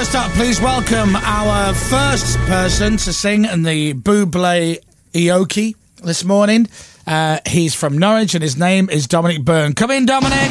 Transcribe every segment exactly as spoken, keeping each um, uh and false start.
First up, please welcome our first person to sing in the Bublé Ioki this morning. Uh, he's from Norwich and his name is Dominic Byrne. Come in, Dominic.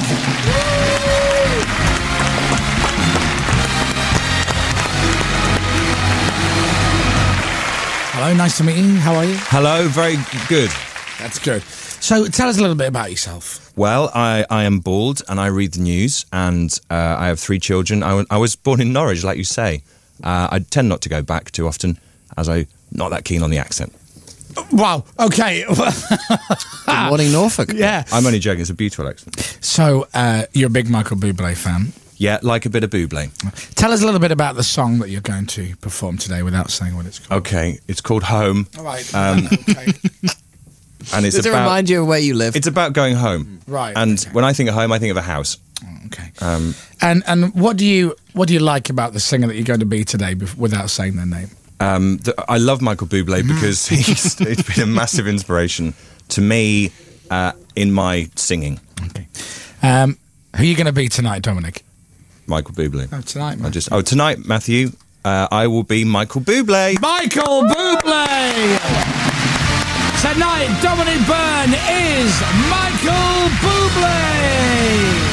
Hello, nice to meet you. How are you? Hello, very good. That's good. So tell us a little bit about yourself. Well, I, I am bald and I read the news and uh, I have three children. I, w- I was born in Norwich, like you say. Uh, I tend not to go back too often as I'm not that keen on the accent. Wow, okay. Good morning, Norfolk. Yeah. I'm only joking, it's a beautiful accent. So uh, you're a big Michael Bublé fan. Yeah, like a bit of Bublé. Tell us a little bit about the song that you're going to perform today without saying what it's called. Okay, it's called Home. All right. Um, okay. And it's Does it about, remind you of where you live? It's about going home. Right. And okay. when I think of home, I think of a house. Okay. Um, and and what do you what do you like about the singer that you're going to be today, bef- without saying their name? Um, the, I love Michael Bublé because he's, he's been a massive inspiration to me uh, in my singing. Okay. Um, who are you going to be tonight, Dominic? Michael Bublé. Oh, tonight, I just oh tonight, Matthew. Uh, I will be Michael Bublé. Michael Bublé. Tonight, Dominic Byrne is Michael Bublé.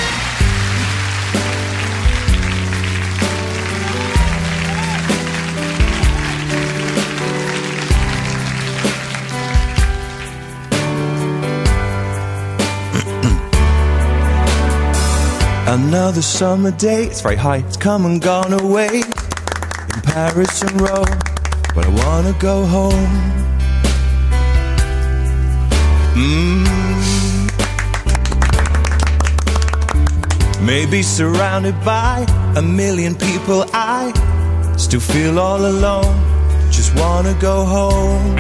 Another summer day, it's very high, it's come and gone away. In Paris and Rome, but I wanna go home. Mm. Maybe surrounded by a million people, I still feel all alone, just wanna go home.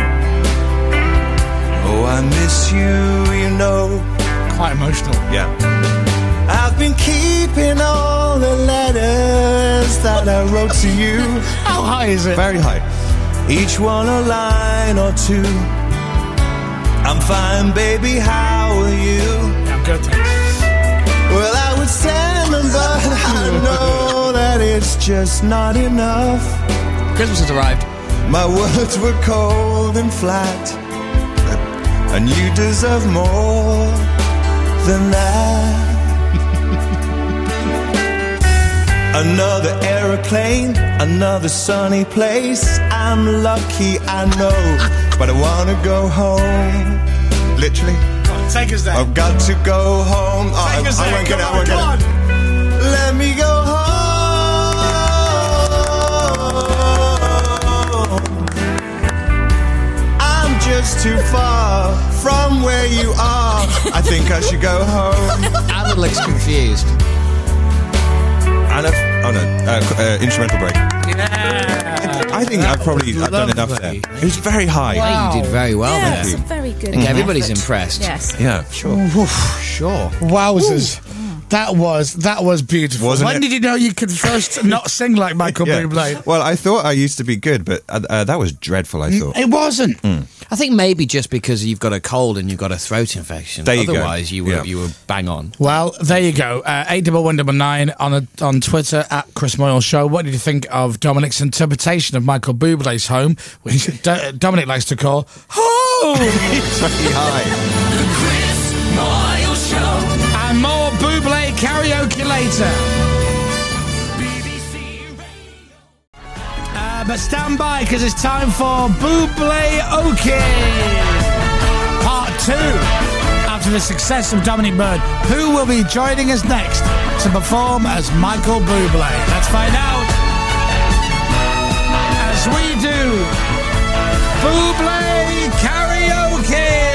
Oh, I miss you, you know. Quite emotional. Yeah. I've been keeping all the letters that I wrote to you. How high is it? Very high. Each one a line or two. I'm fine, baby, how are you? Yeah, I'm good, thanks. Well, I would send them, but I know that it's just not enough. Christmas has arrived. My words were cold and flat, and you deserve more than that. Another aeroplane, another sunny place. I'm lucky, I know, but I wanna go home. Literally. Come on, take us there. I've got to go home. Oh, Take I, us I there. won't get Come it, I on, won't come on. get it. Let me go home. I'm just too far from where you are. I think I should go home. Alan looks confused. And a, oh no, uh, uh, instrumental break. Yeah. I think I've probably I've done enough there. Lovely. It was very high. Wow. You did very well Yeah, there. it's you. a very good I think everybody's effort. impressed. Yes. Yeah, sure. Sure. Wowzers. That was that was beautiful. Wasn't when it? did you know you could first not sing like Michael Yeah. Bublé? Well, I thought I used to be good, but uh, uh, that was dreadful, I thought. It wasn't. I think maybe just because you've got a cold and you've got a throat infection. There you go. Otherwise, you were Yeah. you were bang on. Well, there you go. Uh, eight double one double nine on a, on Twitter at Chris Moyle Show. What did you think of Dominic's interpretation of Michael Bublé's Home, which Do- Dominic likes to call home? It's very high. And more Bublé karaoke later. Uh, but stand by, because it's time for Bublé Oki Part two. After the success of Dominic Byrne, who will be joining us next to perform as Michael Bublé? Let's find out. As we do Bublé karaoke.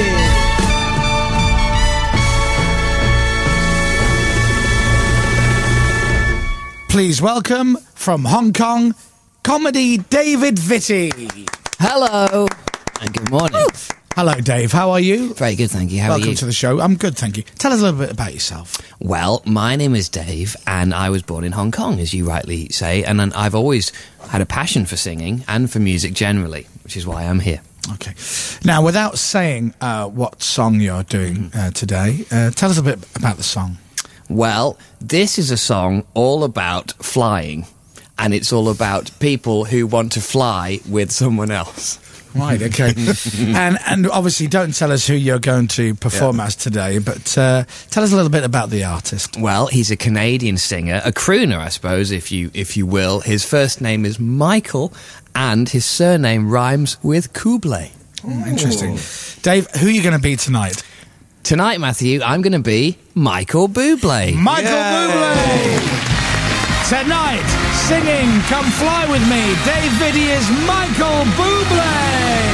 Please welcome, from Hong Kong, comedy David Vitti. Hello. And good morning. Hello, Dave. How are you? Very good, thank you. How Welcome are you? to the show. I'm good, thank you. Tell us a little bit about yourself. Well, my name is Dave, and I was born in Hong Kong, as you rightly say, and then I've always had a passion for singing and for music generally, which is why I'm here. Okay. Now, without saying uh, what song you're doing uh, today, uh, tell us a bit about the song. Well, this is a song all about flying. and it's all about people who want to fly with someone else. Right, okay. and and obviously don't tell us who you're going to perform yeah. as today, but uh, tell us a little bit about the artist. Well, he's a Canadian singer, a crooner, I suppose, if you if you will. His first name is Michael, and his surname rhymes with Kublai. Oh, interesting. Dave, who are you going to be tonight? Tonight, Matthew, I'm going to be Michael Bublé. Michael Yay! Bublé! Tonight, singing Come Fly With Me, Dave Vidier's Michael Bublé!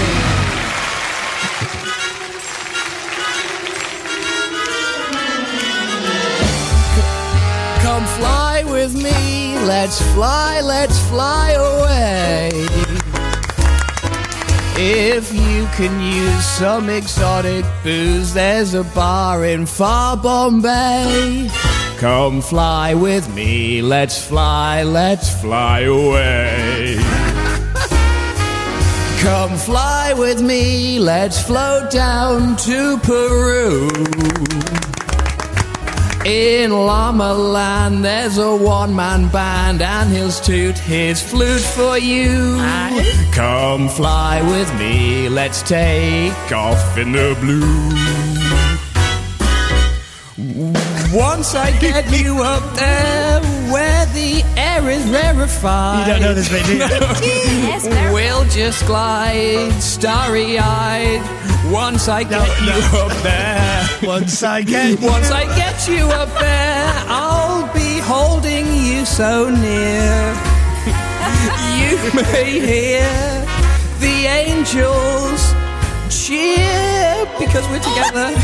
Come fly with me, let's fly, let's fly away. If you can use some exotic booze, there's a bar in far Bombay. Come fly with me, let's fly, let's fly away. Come fly with me, let's float down to Peru. In Llama Land, there's a one-man band, and he'll toot his flute for you. Aye. Come fly with me, let's take off in the blue. Once I get you up there, where the air is rarefied. You don't know this bit, do you? Yes, we'll just glide, starry-eyed. Once I get no, you no. up there. Once I get you. Once I get you up there, I'll be holding you so near. You may hear the angels cheer because we're together.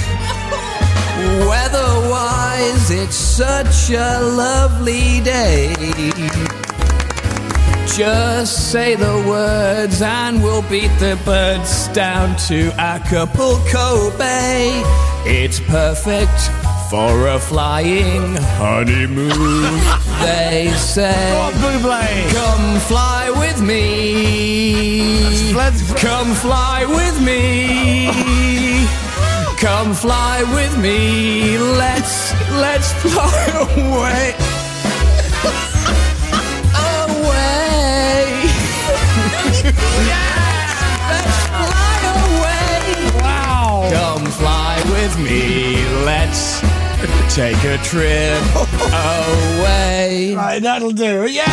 Weather-wise, it's such a lovely day. Just say the words and we'll beat the birds down to Acapulco Bay. It's perfect for a flying honeymoon. They say, oh, Bublé. Come fly with me. Let's, let's, Come fly with me. Come fly with me, let's, let's fly away. Away. Yeah! Let's fly away. Wow. Come fly with me, let's take a trip away. Right, that'll do. Yeah!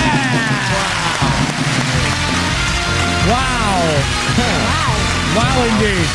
Wow. Wow. Wow, indeed.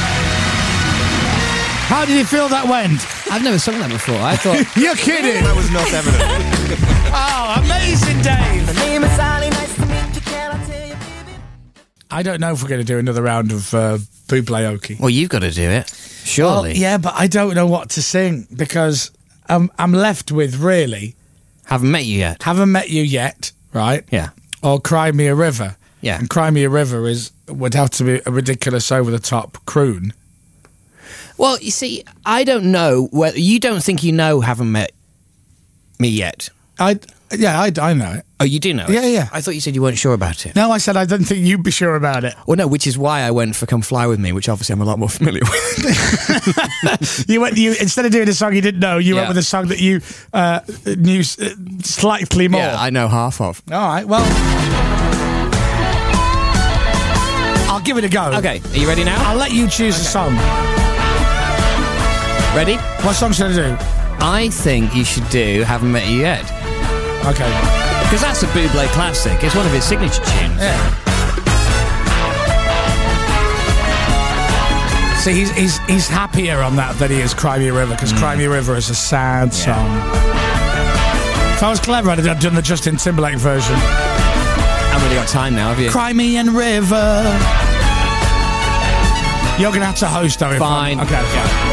How did you feel that went? I've never sung that before. I thought... You're kidding! That was not evident. Oh, amazing, Dave! My name is Sally, nice to meet you, can I tell you, baby? I don't know if we're going to do another round of uh, Bublé-okie. Well, you've got to do it, surely. Well, yeah, but I don't know what to sing, because I'm, I'm left with, really... Haven't met you yet. Haven't met you yet, right? Yeah. Or Cry Me a River. Yeah. And Cry Me a River is would have to be a ridiculous, over-the-top croon. Well, you see, I don't know whether you don't think you know Haven't Met Me Yet. I yeah, I, I know it. Oh, you do know it? Yeah, yeah. I thought you said you weren't sure about it. No, I said I didn't think you'd be sure about it. Well, no, which is why I went for Come Fly With Me, which obviously I'm a lot more familiar with. you went, you instead of doing a song you didn't know, you yeah. went with a song that you uh, knew uh, slightly more. Yeah, I know half of. All right, well, I'll give it a go. Okay, are you ready now? I'll let you choose okay. a song. Ready? What song should I do? I think you should do Haven't Met You Yet. Okay. Because that's a Bublé classic. It's one of his signature tunes. Yeah. See, he's, he's, he's happier on that than he is Cry Me a River, because mm. Cry Me a River is a sad yeah. song. If I was clever, I'd have done the Justin Timberlake version. I've really got time now, have you? Cry Me and River. You're going to have to host, though. Fine. Okay, yeah. fine.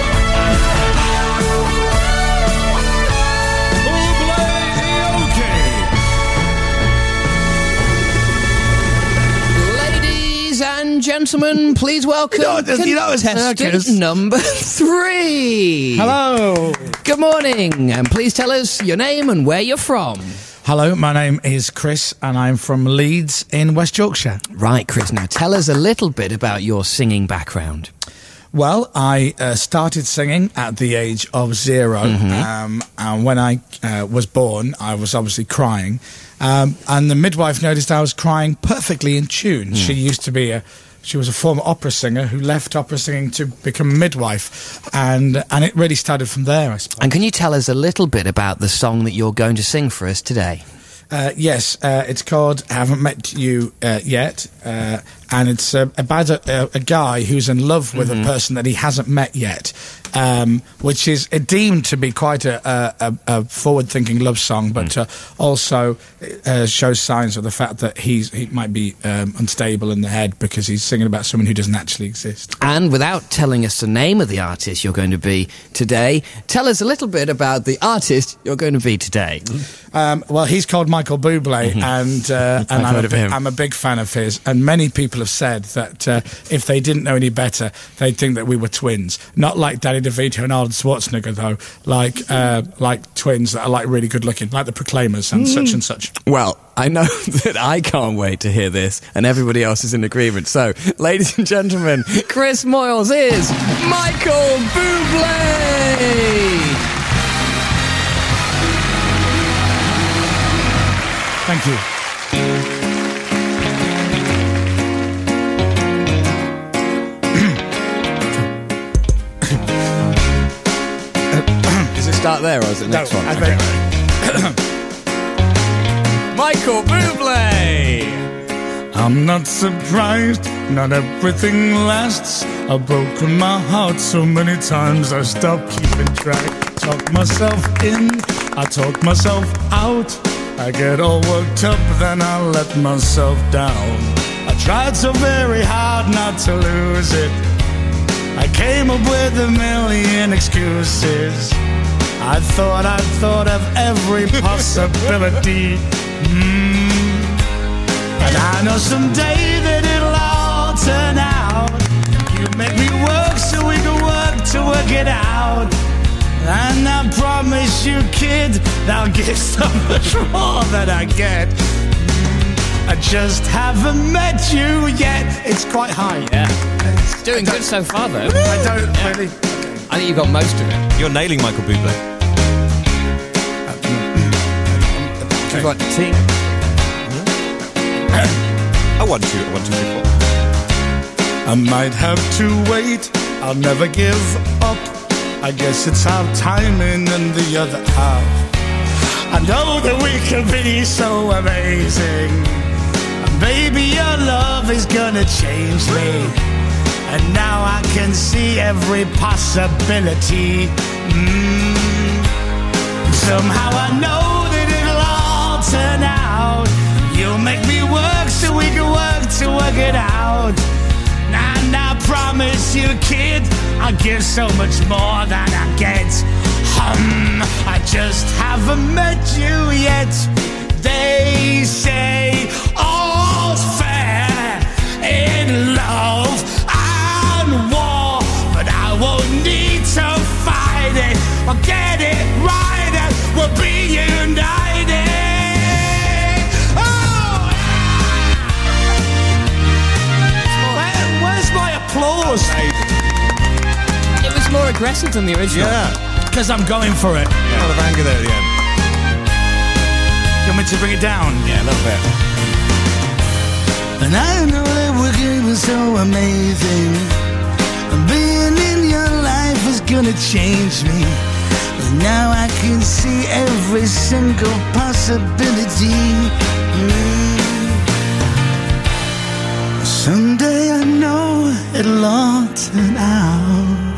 Gentlemen, please welcome you know, you know, contestant number three. Hello. Good morning, and please tell us your name and where you're from. Hello, my name is Chris, and I'm from Leeds in West Yorkshire. Right, Chris, now tell us a little bit about your singing background. Well, I uh, started singing at the age of zero. Mm-hmm. Um, and when I uh, was born, I was obviously crying. Um, and the midwife noticed I was crying perfectly in tune. Mm. She used to be a... She was a former opera singer who left opera singing to become a midwife. And, and it really started from there, I suppose. And can you tell us a little bit about the song that you're going to sing for us today? Uh, yes, uh, it's called I Haven't Met You uh, Yet, uh, and it's uh, about a, a, a guy who's in love with Mm-hmm. a person that he hasn't met yet, um, which is uh, deemed to be quite a, a, a forward-thinking love song, but uh, also uh, shows signs of the fact that he's he might be um, unstable in the head because he's singing about someone who doesn't actually exist. And without telling us the name of the artist you're going to be today, tell us a little bit about the artist you're going to be today. Um, well, he's called Michael Bublé, and uh, and I'm heard a, of bi- him. I'm a big fan of his. And many people have said that uh, if they didn't know any better, they'd think that we were twins. Not like Danny DeVito and Arnold Schwarzenegger, though. Like uh, like twins that are like really good looking, like the Proclaimers and such and such. Well, I know that I can't wait to hear this, and everybody else is in agreement. So, ladies and gentlemen, Chris Moyles is Michael Bublé! Thank you. Does it start there, or is it the next No, one? I Okay. think- Michael Bublé! I'm not surprised, not everything lasts. I've broken my heart so many times I stopped keeping track. Talk myself in, I talk myself out. I get all worked up, then I let myself down. I tried so very hard not to lose it. I came up with a million excuses. I thought I thought of every possibility. Mm. And I know someday that it'll all turn out. You make me work so we can work to work it out. And I promise you, kid, I'll give so much more than I get. I just haven't met you yet. It's quite high. Yeah. It's doing good so far, though. I don't really... I think you got most of it. You're nailing Michael Bublé. You've got T. I want to. I want to. Four. I might have to wait, I'll never give up. I guess it's half timing and the other half. I know that we can be so amazing. And baby, your love is gonna change me. And now I can see every possibility. Mm. Somehow I know that it'll all turn out. You'll make me work so we can work to work it out. And I promise you, kid, I'll give so much more than I get. Hum, I just haven't met you yet. They say all's fair in love and war, but I won't need to fight it. I'll get it right and we'll be united. Applause. It was more aggressive than the original. Yeah. Because I'm going for it. A lot of anger there at the end. You want me to bring it down? Yeah, a little bit. And I know that we're getting so amazing. And being in your life is gonna change me. And now I can see every single possibility. Mm. Someday I know it'll all turn out.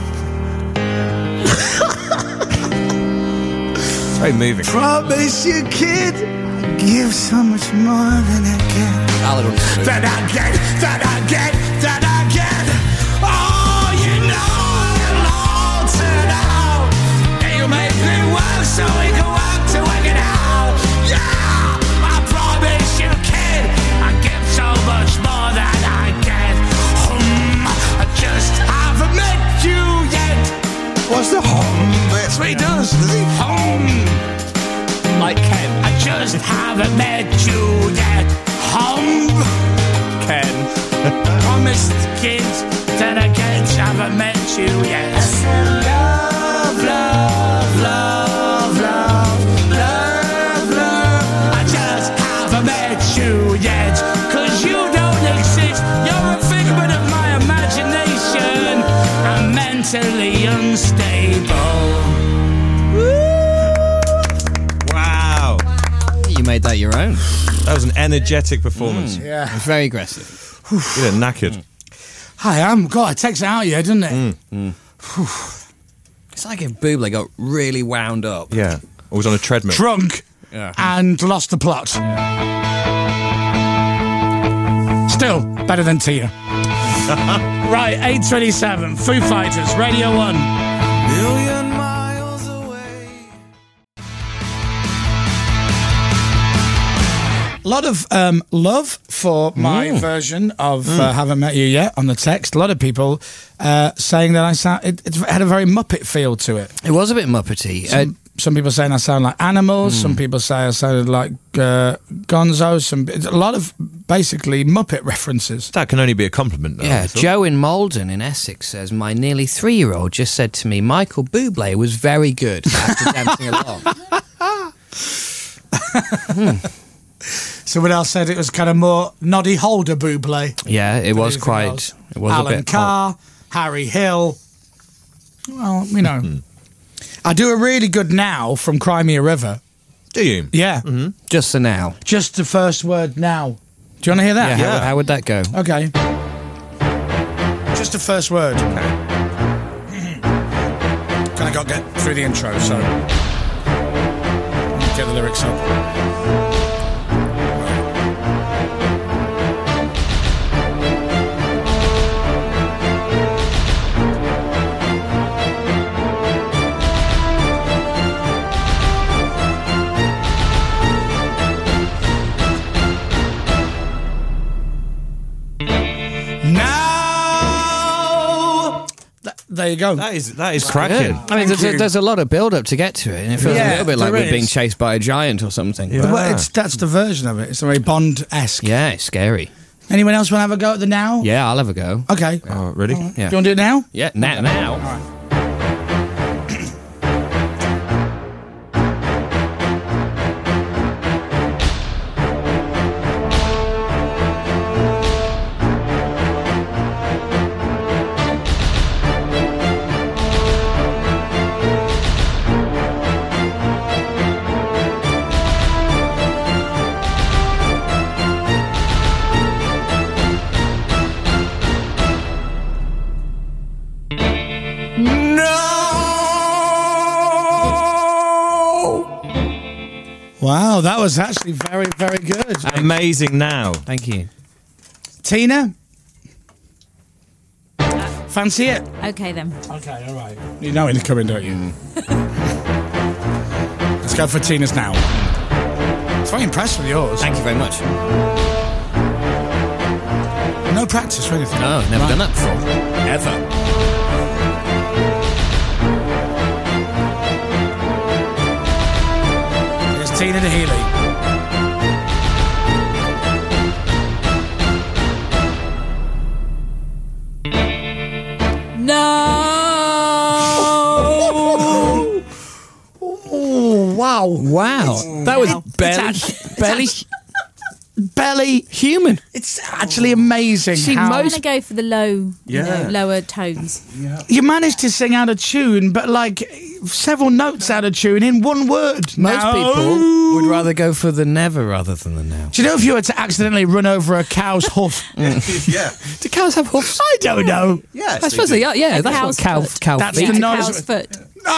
It's very moving. Promise you, kid, I'll give so much more than I get. That I get, that I get, that I get. Oh, you know it'll all turn out. You make me work so we can work to work it out. Yeah, I promise you, kid, I give so much more than I get. Hum, I just haven't met you yet. What's the hum? That's what he does, does he? Hum. Like Ken. I just haven't met you yet. Hum. Ken. Promised your own. That was an energetic performance. Mm. Yeah. It's very aggressive. You're knackered. Mm. Hi, I'm. God, it takes it out of you, doesn't it? Mm. Mm. It's like if Bublé got really wound up. Yeah. Or was on a treadmill. Drunk Yeah. and lost the plot. Still better than Tina. Right, eight twenty-seven, Foo Fighters, Radio one. Million miles away. A lot of um, love for my Mm. version of uh, Haven't Met You Yet on the text. A lot of people uh, saying that I sound. It, it had a very Muppet feel to it. It was a bit Muppety. Uh, Some, some people saying I sound like animals. Some people say I sounded like uh, Gonzo. Some a lot of basically Muppet references. That can only be a compliment, though. yeah, I thought. Joe in Malden in Essex says, my nearly three-year-old just said to me, Michael Bublé was very good after dancing along. Someone else said it was kind of more Noddy Holder Bublé. Yeah, it was Anything quite... else? It was Alan a bit... Carr, Harry Hill. Well, you know. I do a really good now from Cry Me a River. Do you? Yeah. Just the now. Just the first word now. Do you want to hear that? Yeah, How, how would that go? Okay. Just the first word. Kind of got to get through the intro, so get the lyrics up. Now, Th- there you go. That is that is cracking. I mean, there's you. a, there's a lot of build-up to get to it, and it feels Yeah, a little bit like there we're being is. chased by a giant or something. But But- well, it's, that's the version of it. It's very Bond-esque. yeah, it's scary. Anyone else want to have a go at the now? Yeah, I'll have a go. Okay. Oh, ready? Yeah. Do you want to do it now? Yeah, now. now. Wow, that was actually very, very good. Amazing now. Thank you. Tina? Fancy it? Okay then. Okay, all right. You know it's coming, don't you? Let's go for Tina's now. It's very impressed with yours. Thank you very much. No practice or anything. No, never Right. done that before. Ever. Here's Tina de Healy. No. Oh, wow. Wow. That was barely, It's barely Belly. human. It's actually amazing See, how I'm going to go for the low, you Yeah. know, lower tones. you managed to sing out of tune, but like several notes out of tune in one word. Most No. people would rather go for the never rather than the now. Do you know if you were to accidentally run over a cow's hoof? Yeah. Do cows have hoofs? I don't know. Yes. I suppose they are. Yeah, A that's cow's what cow, foot. cow That's feet. the It's a noise- cow's foot.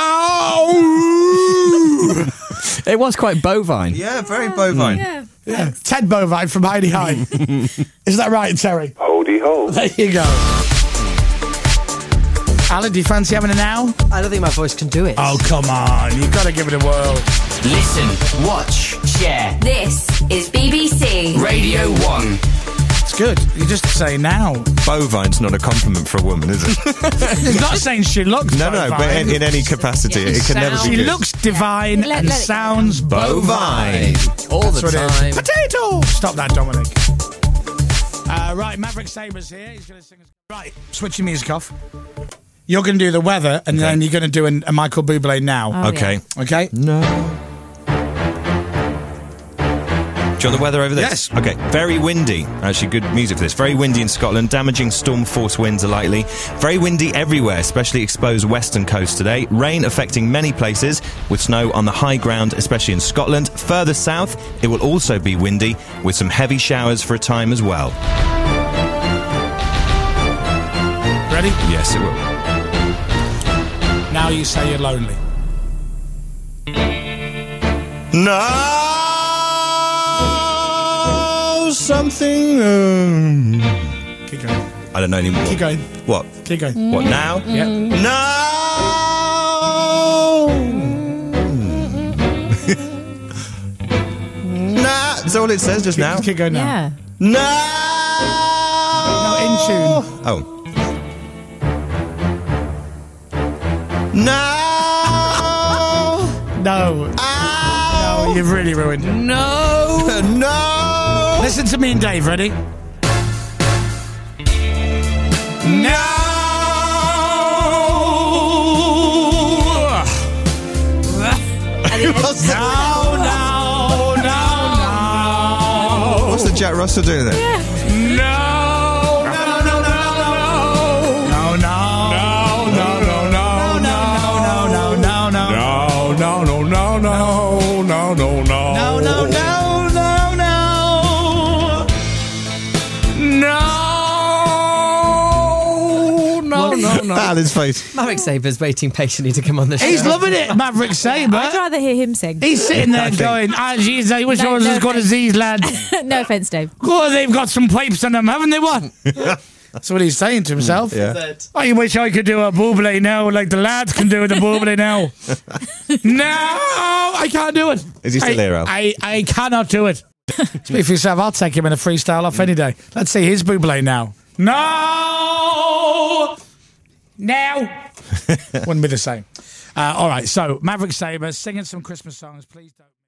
Oh! It was quite bovine. Yeah, very bovine. Yeah. Yeah. Ted Bovine from Heidi High. Is that right, Terry? Holdy ho. There you go. Alan, do you fancy having a now? I don't think my voice can do it. Oh, come on. You've got to give it a whirl. Listen, watch, share. This is B B C. Radio one. It's good. You just say now. Bovine's not a compliment for a woman, is it? It's not saying she looks no, no, but in, in any capacity, it can never She be good. looks divine Let- and let it go. sounds Bovine. All the That's what it is. time. Potato! Stop that, Dominic. Uh, right, Maverick Saber's here. He's going to sing us. Right, switch your music off. You're going to do the weather, and then you're going to do an, a Michael Bublé now. Oh, Okay. Okay? No. Do you want the weather over this? Yes. Okay. Very windy. Actually, good music for this. Very windy in Scotland. Damaging storm force winds are likely. Very windy everywhere, especially exposed western coast today. Rain affecting many places, with snow on the high ground, especially in Scotland. Further south, it will also be windy, with some heavy showers for a time as well. Ready? Yes, it will. Now you say you're lonely. No, something. Um, Keep going. I don't know anymore. Keep going. What? Keep going. What now? Yeah. No. Nah. That's all it says just now. Keep going now. Yeah. No. No, in tune. Oh. No. No. No, you've really ruined it. No. No. Listen to me and Dave, ready? No. What's the, No, no, no, no. what's the Jack Russell doing there? No, no, no, no, no. No, no. No, no, no, no, no, no, no, no. No, no, no, no, no, no, no, no. No, no, no, no, no. No, no, no. Ah, his face. Marek Saber's waiting patiently to come on the show. He's loving it, Maverick Sabre. I'd rather hear him sing. He's sitting there going, ah, jeez, I wish No, I was no, as good no. as these lads. No offence, Dave. Oh, they've got some pipes on them, haven't they, what? That's what he's saying to himself. Yeah. I wish I could do a buble now, like the lads can do the buble now. No, I can't do it. Is he still I, here, Al? I, I cannot do it. Speak for yourself, I'll take him in a freestyle off any day. Let's see his buble now. No! Now! Wouldn't be the same. Uh, all right, so Maverick Sabre singing some Christmas songs. Please don't.